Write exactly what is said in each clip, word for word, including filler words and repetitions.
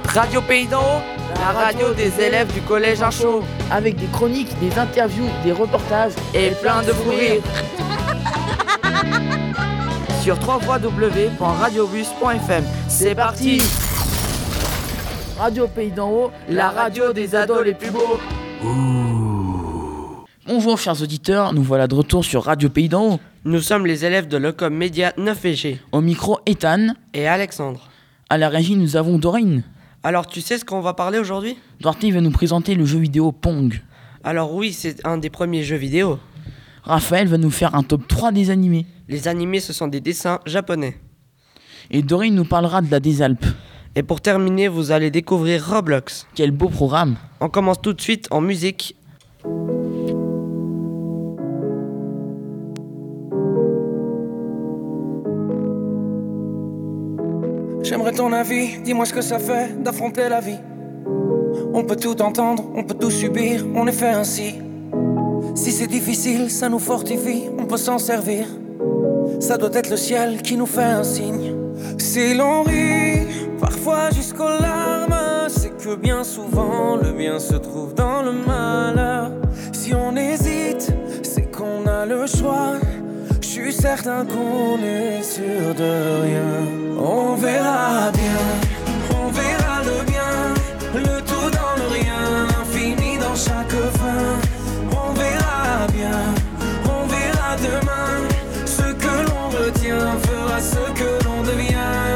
Radio Pays d'en haut, la radio des élèves du collège Un Chaud. Avec des chroniques, des interviews, des reportages et plein de fou rires. Sur w w w point radiobus point f m. C'est parti. Radio Pays d'en haut, la radio des ados les plus beaux. Ouh. Bonjour chers auditeurs, nous voilà de retour sur Radio Pays d'en haut. Nous sommes les élèves de l'Ocom Média neuf V G. Au micro, Ethan et Alexandre. À la régie, nous avons Dorine. Alors, tu sais ce qu'on va parler aujourd'hui ? Duarte va nous présenter le jeu vidéo Pong. Alors oui, c'est un des premiers jeux vidéo. Raphaël va nous faire un top trois des animés. Les animés, ce sont des dessins japonais. Et Dorine nous parlera de la des Alpes. Et pour terminer, vous allez découvrir Roblox. Quel beau programme. On commence tout de suite en musique. J'aimerais ton avis, dis-moi ce que ça fait d'affronter la vie. On peut tout entendre, on peut tout subir, on est fait ainsi. Si c'est difficile, ça nous fortifie, on peut s'en servir. Ça doit être le ciel qui nous fait un signe. Si l'on rit, parfois jusqu'aux larmes, c'est que bien souvent le bien se trouve dans le malheur. Si on hésite, c'est qu'on a le choix. Je suis certain qu'on est sûr de rien. On verra bien, on verra le bien, le tout dans le rien, l'infini dans chaque fin. On verra bien, on verra demain. Ce que l'on retient fera ce que l'on devient.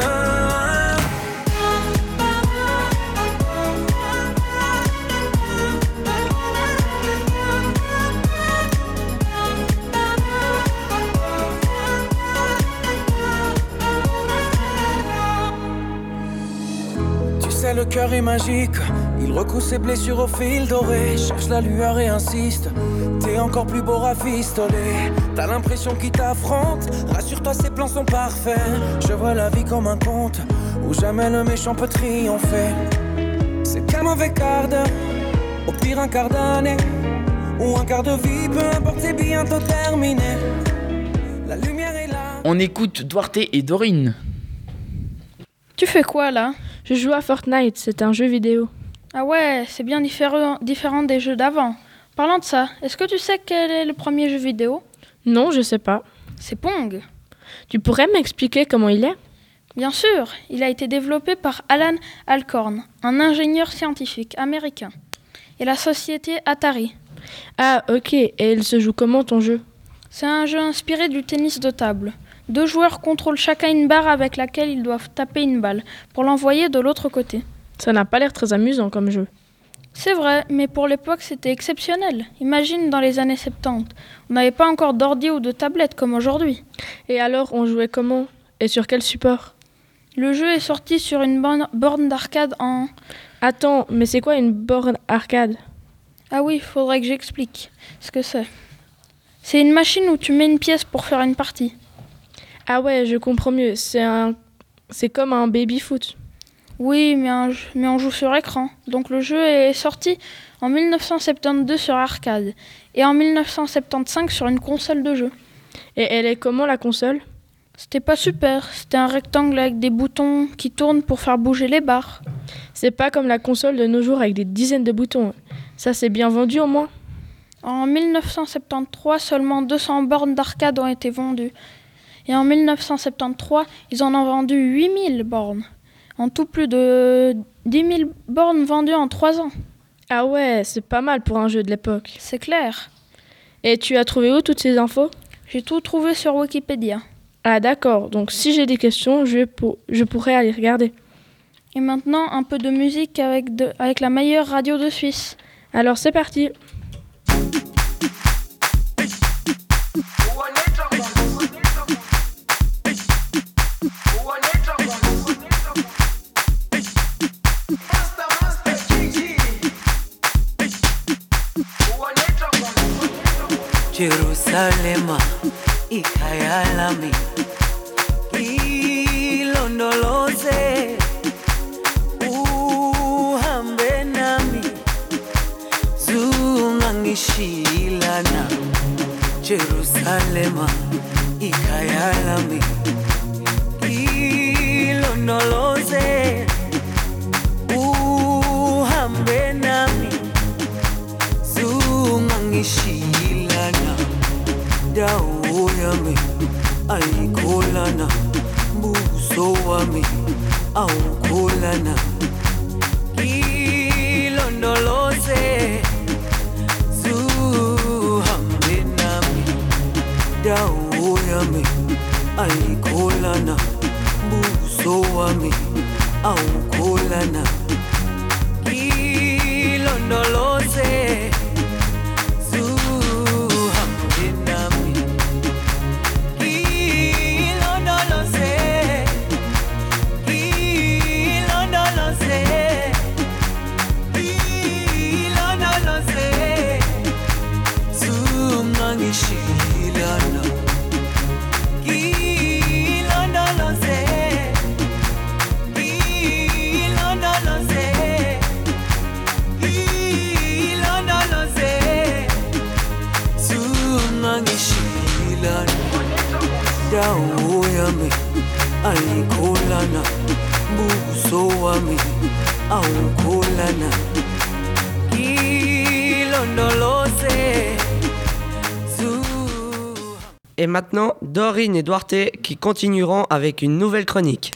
Le cœur est magique, il recoue ses blessures au fil doré. Cherche la lueur et insiste, t'es encore plus beau rafistolé. T'as l'impression qu'il t'affronte, rassure-toi ses plans sont parfaits. Je vois la vie comme un conte, où jamais le méchant peut triompher. C'est qu'un mauvais quart d'heure, au pire un quart d'année, ou un quart de vie, peu importe c'est bientôt terminé. La lumière est là. On écoute Duarte et Dorine. Tu fais quoi là ? Je joue à Fortnite, c'est un jeu vidéo. Ah ouais, c'est bien différent, différent des jeux d'avant. Parlant de ça, est-ce que tu sais quel est le premier jeu vidéo ? Non, je sais pas. C'est Pong. Tu pourrais m'expliquer comment il est ? Bien sûr, il a été développé par Alan Alcorn, un ingénieur scientifique américain, et la société Atari. Ah ok, et il se joue comment ton jeu ? C'est un jeu inspiré du tennis de table. Deux joueurs contrôlent chacun une barre avec laquelle ils doivent taper une balle pour l'envoyer de l'autre côté. Ça n'a pas l'air très amusant comme jeu. C'est vrai, mais pour l'époque c'était exceptionnel. Imagine dans les années soixante-dix, on n'avait pas encore d'ordi ou de tablette comme aujourd'hui. Et alors on jouait comment ? Et sur quel support ? Le jeu est sorti sur une borne, borne d'arcade en... Attends, mais c'est quoi une borne arcade ? Ah oui, faudrait que j'explique ce que c'est. C'est une machine où tu mets une pièce pour faire une partie. Ah ouais, je comprends mieux. C'est un, c'est comme un baby-foot. Oui, mais, un... mais on joue sur écran. Donc le jeu est sorti en dix-neuf cent soixante-douze sur arcade et en dix-neuf cent soixante-quinze sur une console de jeu. Et elle est comment la console ? C'était pas super. C'était un rectangle avec des boutons qui tournent pour faire bouger les barres. C'est pas comme la console de nos jours avec des dizaines de boutons. Ça, c'est bien vendu au moins ? En dix-neuf cent soixante-treize, seulement deux cents bornes d'arcade ont été vendues. Et en dix-neuf cent soixante-treize, ils en ont vendu huit mille bornes. En tout, plus de dix mille bornes vendues en trois ans. Ah ouais, c'est pas mal pour un jeu de l'époque. C'est clair. Et tu as trouvé où toutes ces infos ? J'ai tout trouvé sur Wikipédia. Ah d'accord, donc si j'ai des questions, je, pour... je pourrais aller regarder. Et maintenant, un peu de musique avec, de... avec la meilleure radio de Suisse. Alors c'est parti. Jerusalema ikhaya lami ilondoloze uhambe nami zungangishilana Jerusalema ikhaya lami ilondoloze buso wami awukholana ilondoloze zuhambe nami dawo yami ayikholana buso wami awukholana ilondoloze zuhambe nami ilondoloze ilondoloze ilondoloze zumangishilana ilondoloze ilondoloze ilondoloze zumangishilana dawo yami ayikholana buso wami awukholana ilondoloze. Et maintenant, Dorine et Duarte qui continueront avec une nouvelle chronique.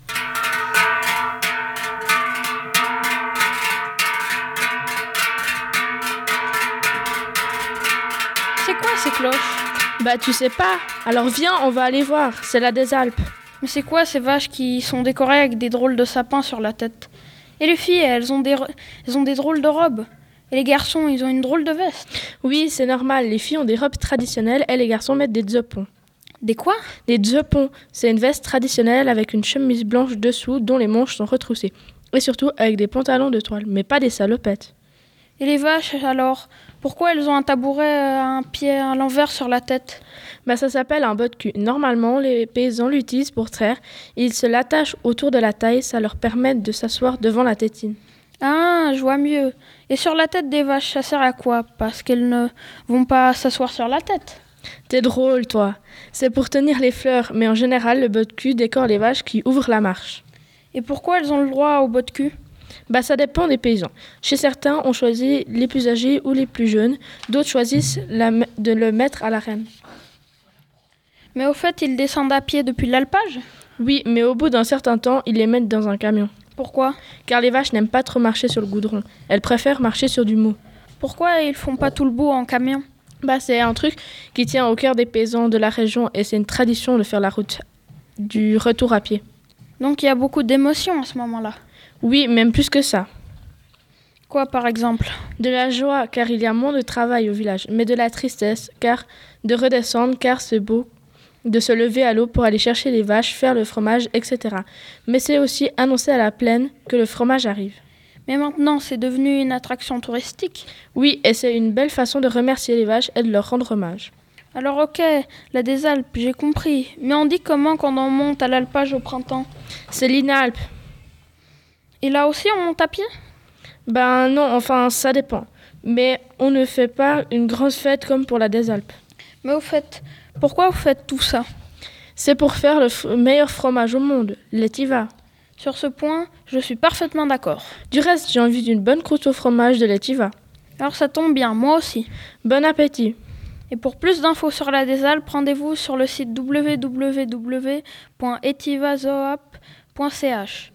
C'est quoi ces cloches? Bah tu sais pas. Alors viens, on va aller voir. C'est la des Alpes. Mais c'est quoi ces vaches qui sont décorées avec des drôles de sapins sur la tête? Et les filles, elles ont des, elles ont des drôles de robes. Et les garçons, ils ont une drôle de veste. Oui, c'est normal. Les filles ont des robes traditionnelles et les garçons mettent des dzopons. Des quoi? Des dzopons, c'est une veste traditionnelle avec une chemise blanche dessous dont les manches sont retroussées. Et surtout avec des pantalons de toile, mais pas des salopettes. Et les vaches, alors? Pourquoi elles ont un tabouret à un pied à l'envers sur la tête? Bah, ça s'appelle un bas de cul. Normalement, les paysans l'utilisent pour traire. Ils se l'attachent autour de la taille, ça leur permet de s'asseoir devant la tétine. Ah, je vois mieux. Et sur la tête des vaches, ça sert à quoi? Parce qu'elles ne vont pas s'asseoir sur la tête. T'es drôle, toi. C'est pour tenir les fleurs, mais en général, le bas de cul décore les vaches qui ouvrent la marche. Et pourquoi elles ont le droit au bas de cul? Bah, ça dépend des paysans. Chez certains, on choisit les plus âgés ou les plus jeunes. D'autres choisissent la, de le mettre à la reine. Mais au fait, ils descendent à pied depuis l'alpage? Oui, mais au bout d'un certain temps, ils les mettent dans un camion. Pourquoi? Car les vaches n'aiment pas trop marcher sur le goudron. Elles préfèrent marcher sur du mou. Pourquoi ils font pas tout le bout en camion? Bah, c'est un truc qui tient au cœur des paysans de la région et c'est une tradition de faire la route du retour à pied. Donc il y a beaucoup d'émotions à ce moment-là. Oui, même plus que ça. Quoi par exemple? De la joie car il y a moins de travail au village, mais de la tristesse car de redescendre car c'est beau de se lever à l'eau pour aller chercher les vaches, faire le fromage, et cetera. Mais c'est aussi annoncer à la plaine que le fromage arrive. Mais maintenant, c'est devenu une attraction touristique. Oui, et c'est une belle façon de remercier les vaches et de leur rendre hommage. Alors ok, la des Alpes, j'ai compris. Mais on dit comment quand on monte à l'alpage au printemps? C'est l'Inalpe. Et là aussi, on monte à pied? Ben non, enfin, ça dépend. Mais on ne fait pas une grande fête comme pour la des Alpes. Mais au fait, pourquoi vous faites tout ça? C'est pour faire le f- meilleur fromage au monde, l'Etiva. Sur ce point, je suis parfaitement d'accord. Du reste, j'ai envie d'une bonne croûte au fromage de l'Etiva. Alors ça tombe bien, moi aussi. Bon appétit. Et pour plus d'infos sur la des Alpes, rendez-vous sur le site w w w point etivazoap point c h.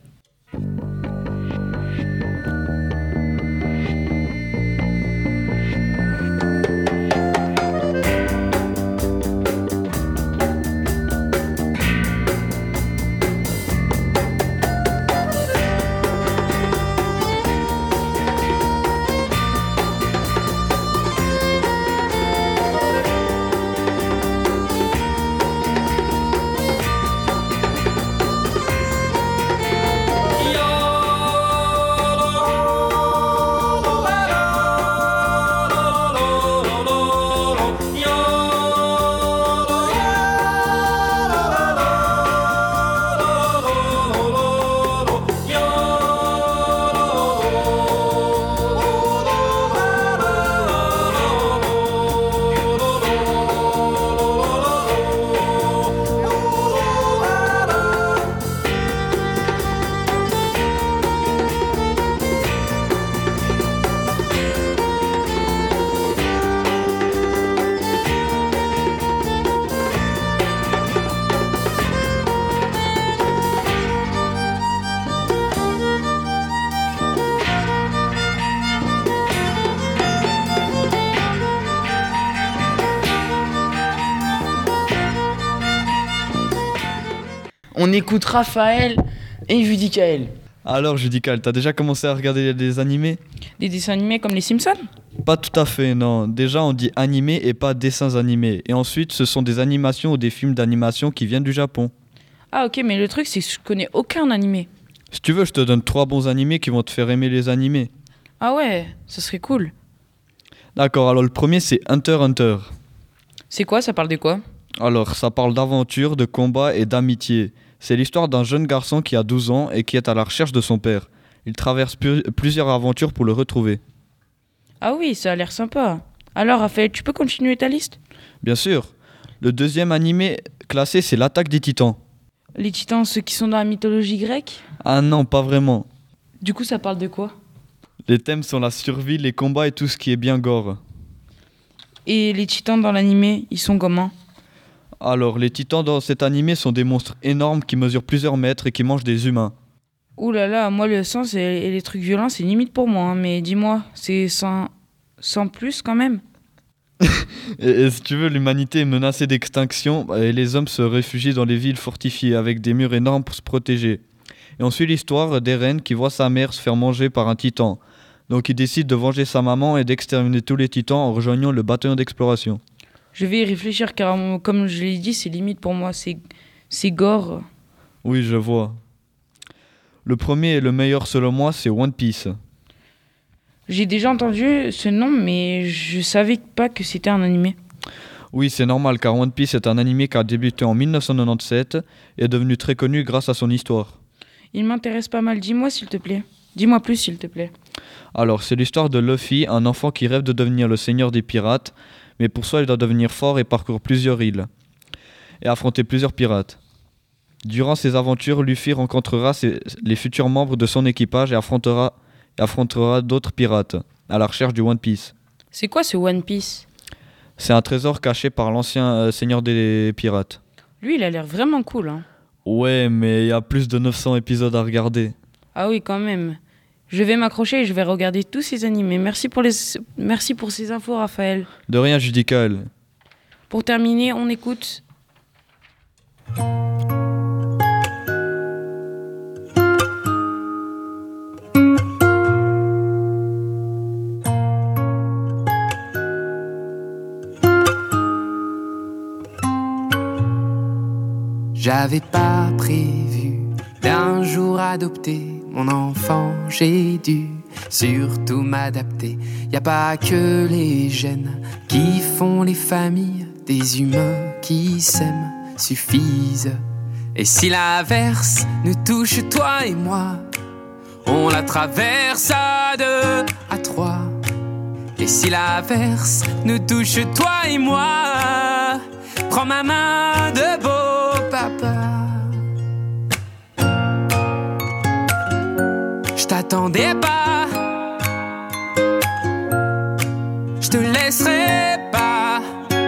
on écoute Raphaël et Judicaël. Alors Judicaël, t'as déjà commencé à regarder des animés ? Des dessins animés comme les Simpsons ? Pas tout à fait, non. Déjà on dit animé et pas dessins animés. Et ensuite ce sont des animations ou des films d'animation qui viennent du Japon. Ah ok, mais le truc c'est que je connais aucun animé. Si tu veux, je te donne trois bons animés qui vont te faire aimer les animés. Ah ouais, ça serait cool. D'accord, alors le premier c'est Hunter x Hunter. C'est quoi, ça parle de quoi ? Alors ça parle d'aventure, de combat et d'amitié. C'est l'histoire d'un jeune garçon qui a douze ans et qui est à la recherche de son père. Il traverse pu- plusieurs aventures pour le retrouver. Ah oui, ça a l'air sympa. Alors Raphaël, tu peux continuer ta liste ? Bien sûr. Le deuxième animé classé c'est l'Attaque des Titans. Les titans, ceux qui sont dans la mythologie grecque ? Ah non, pas vraiment. Du coup, ça parle de quoi ? Les thèmes sont la survie, les combats et tout ce qui est bien gore. Et les titans dans l'animé, ils sont comment ? Alors, les titans dans cet animé sont des monstres énormes qui mesurent plusieurs mètres et qui mangent des humains. Ouh là là, moi le sang c'est- et les trucs violents, c'est limite pour moi. Hein, mais dis-moi, c'est sans, sans plus quand même ? Et, et si tu veux, l'humanité est menacée d'extinction et les hommes se réfugient dans les villes fortifiées avec des murs énormes pour se protéger. Et on suit l'histoire d'Eren qui voit sa mère se faire manger par un titan. Donc il décide de venger sa maman et d'exterminer tous les titans en rejoignant le bataillon d'exploration. Je vais y réfléchir car euh, comme je l'ai dit, c'est limite pour moi, c'est, c'est gore. Oui, je vois. Le premier et le meilleur selon moi, c'est One Piece. J'ai déjà entendu ce nom, mais je savais pas que c'était un animé. Oui, c'est normal car One Piece est un animé qui a débuté en dix-neuf cent quatre-vingt-dix-sept et est devenu très connu grâce à son histoire. Il m'intéresse pas mal, dis-moi s'il te plaît. Dis-moi plus s'il te plaît. Alors, c'est l'histoire de Luffy, un enfant qui rêve de devenir le seigneur des pirates, mais pour ça, il doit devenir fort et parcourir plusieurs îles et affronter plusieurs pirates. Durant ses aventures, Luffy rencontrera ses- les futurs membres de son équipage et affrontera, et affrontera d'autres pirates à la recherche du One Piece. C'est quoi ce One Piece ? C'est un trésor caché par l'ancien euh, seigneur des pirates. Lui, il a l'air vraiment cool. Hein. Ouais, mais il y a plus de neuf cents épisodes à regarder. Ah oui, quand même. Je vais m'accrocher et je vais regarder tous ces animés. Merci pour, les... Merci pour ces infos, Raphaël. De rien, Judicaël. Pour terminer, on écoute... J'avais pas prévu d'un jour adopter mon enfant, j'ai dû surtout m'adapter. Y a pas que les gènes qui font les familles, des humains qui s'aiment suffisent. Et si l'averse nous touche toi et moi, on la traverse à deux, à trois. Et si l'averse nous touche toi et moi, prends ma main de beau papa. Je t'attendais pas, je te laisserai pas.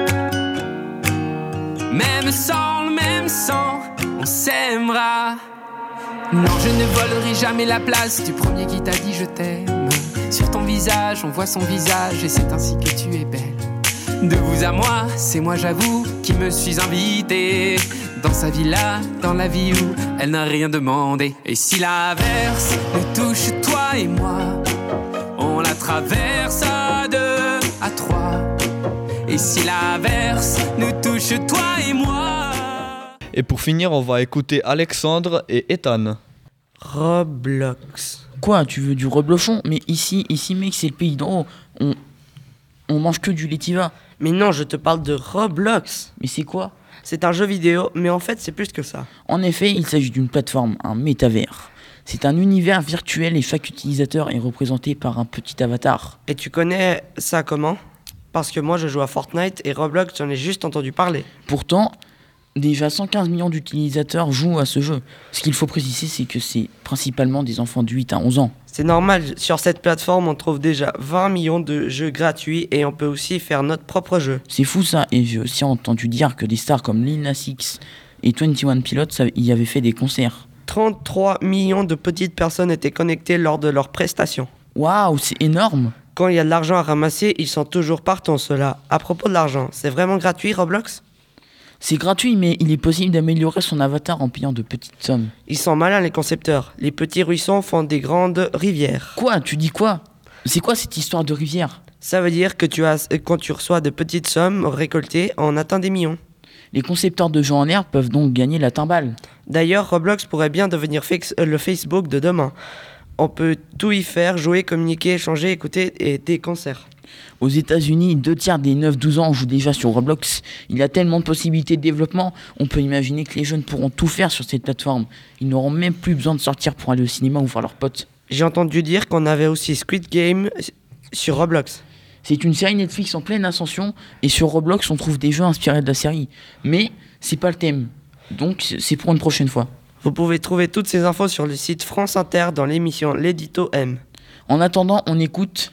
Même sans le même sang, on s'aimera. Non, je ne volerai jamais la place du premier qui t'a dit je t'aime. Sur ton visage, on voit son visage et c'est ainsi que tu es belle. De vous à moi, c'est moi j'avoue qui me suis invité dans sa villa, dans la vie où elle n'a rien demandé. Et si l'averse nous touche toi et moi, on la traverse à deux, à trois. Et si l'averse nous touche toi et moi. Et pour finir, on va écouter Alexandre et Ethan. Roblox. Quoi, tu veux du reblochon ? Mais ici, ici mec, c'est le pays d'en haut. On, on mange que du laitiva. Mais non, je te parle de Roblox. Mais c'est quoi ? C'est un jeu vidéo, mais en fait, c'est plus que ça. En effet, il s'agit d'une plateforme, un métavers. C'est un univers virtuel et chaque utilisateur est représenté par un petit avatar. Et tu connais ça comment ? Parce que moi, je joue à Fortnite et Roblox, j'en ai juste entendu parler. Pourtant, déjà cent quinze millions d'utilisateurs jouent à ce jeu. Ce qu'il faut préciser, c'est que c'est principalement des enfants de huit à onze ans. C'est normal, sur cette plateforme, on trouve déjà vingt millions de jeux gratuits et on peut aussi faire notre propre jeu. C'est fou ça, et j'ai aussi entendu dire que des stars comme Lil Nas X et vingt et un Pilots y avaient fait des concerts. trente-trois millions de petites personnes étaient connectées lors de leurs prestations. Waouh, c'est énorme! Quand il y a de l'argent à ramasser, ils sont toujours partants, ceux-là. À propos de l'argent, c'est vraiment gratuit, Roblox ? C'est gratuit, mais il est possible d'améliorer son avatar en payant de petites sommes. Ils sont malins les concepteurs. Les petits ruisseaux font des grandes rivières. Quoi? Tu dis quoi? C'est quoi cette histoire de rivière? Ça veut dire que tu as, quand tu reçois de petites sommes récoltées, on atteint des millions. Les concepteurs de jeux en air peuvent donc gagner la timbale. D'ailleurs, Roblox pourrait bien devenir fix- le Facebook de demain. On peut tout y faire, jouer, communiquer, échanger, écouter et des concerts. Aux États-Unis, deux tiers des neuf douze ans jouent déjà sur Roblox. Il y a tellement de possibilités de développement, on peut imaginer que les jeunes pourront tout faire sur cette plateforme. Ils n'auront même plus besoin de sortir pour aller au cinéma ou voir leurs potes. J'ai entendu dire qu'on avait aussi Squid Game sur Roblox. C'est une série Netflix en pleine ascension et sur Roblox on trouve des jeux inspirés de la série. Mais c'est pas le thème, donc c'est pour une prochaine fois. Vous pouvez trouver toutes ces infos sur le site France Inter dans l'émission L'Édito M. En attendant, on écoute...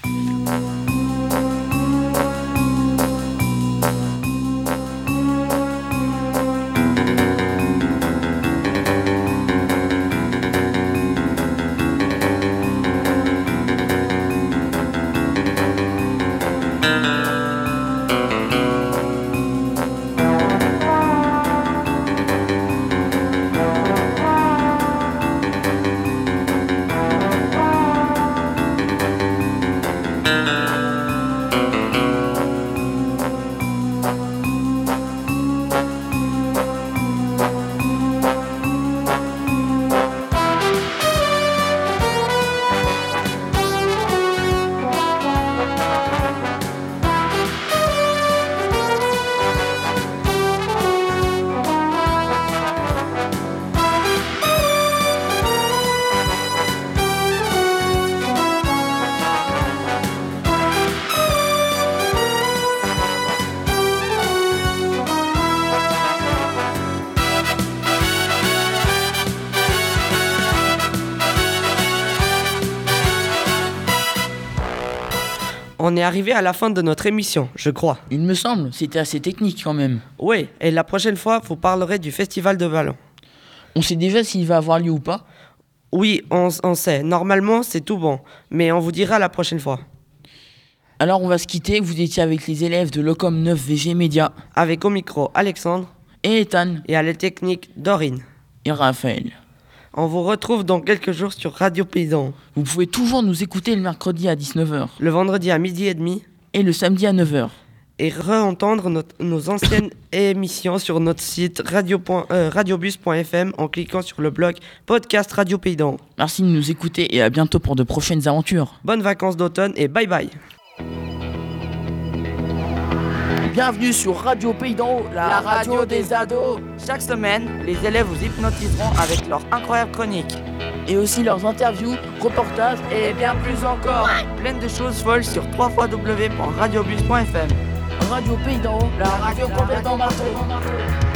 On est arrivé à la fin de notre émission, je crois. Il me semble, c'était assez technique quand même. Oui, et la prochaine fois, vous parlerez du festival de ballon. On sait déjà s'il va avoir lieu ou pas? Oui, on, on sait. Normalement, c'est tout bon. Mais on vous dira la prochaine fois. Alors on va se quitter, vous étiez avec les élèves de l'Ocom neuf V G Média. Avec au micro Alexandre. Et Ethan. Et à la technique Dorine. Et Raphaël. On vous retrouve dans quelques jours sur Radio Paysan. Vous pouvez toujours nous écouter le mercredi à dix-neuf heures. Le vendredi à midi et demi. Et le samedi à neuf heures. Et re-entendre notre, nos anciennes émissions sur notre site radio. Euh, radiobus point f m en cliquant sur le blog podcast Radio Paysan. Merci de nous écouter et à bientôt pour de prochaines aventures. Bonnes vacances d'automne et bye bye. Bienvenue sur Radio Pays d'en haut, la, la radio, radio des ados. Chaque semaine, les élèves vous hypnotiseront avec leurs incroyables chroniques. Et aussi leurs interviews, reportages et bien plus encore. Plein de choses folles sur w w w point radiobus point f m. Radio Pays d'en haut, la radio complètement marteau.